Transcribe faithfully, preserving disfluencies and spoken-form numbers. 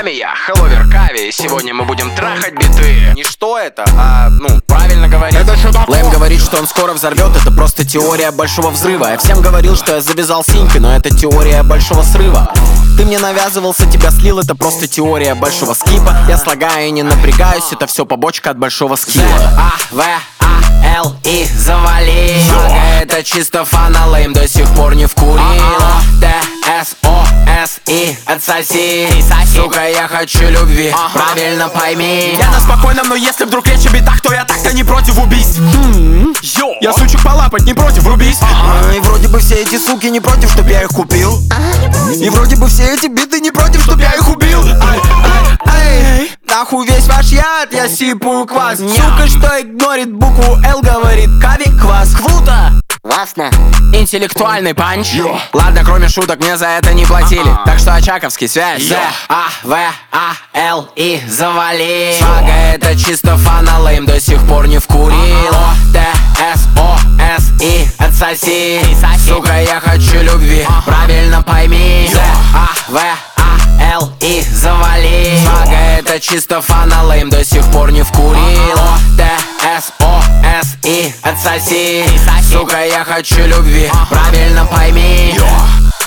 вами я, Хэллоувер Кави, и сегодня мы будем трахать биты. Не что это, а, ну, правильно говорить. Лэм говорит, что он скоро взорвет, это просто теория большого взрыва. Я всем говорил, что я завязал синькой, но это теория большого срыва. Ты мне навязывался, тебя слил, это просто теория большого скипа. Я слагаю и не напрягаюсь, это все побочка от большого скилла. А, В, А, Л, И, завали. Мага, это чисто фана, Лэм до сих пор не вкурил. Т, С, О, С, И, отсоси. Сука, я хочу любви, правильно пойми. Я на спокойном, но если вдруг речь о битах, то я так-то не против убийств. Йо, я сучек полапать не против, врубись. А, И вроде бы все эти суки не против, чтоб я их купил. И вроде бы все эти биты не против, чтоб я их убил. Ай, ай, ай. Нахуй весь ваш яд, я сипую квас. Сука, что игнорит букву Л, говорит Кави квас. Круто! Классно. Интеллектуальный панч. Ладно, кроме шуток, мне за это не платили. Так что очаковский связь. З, А, В, А, Л, И, завали. Мага, это чисто фана, Лэм до сих пор не вкурил. Т, С, О, С, И, отсоси. Сука, я хочу любви, правильно пойми. З, А, В, А, Л, И, завали. Мага, это чисто фана, Лэм до сих пор не вкурил. Т, С, О, С, И, отсоси. Сука, я хочу любви, правильно пойми.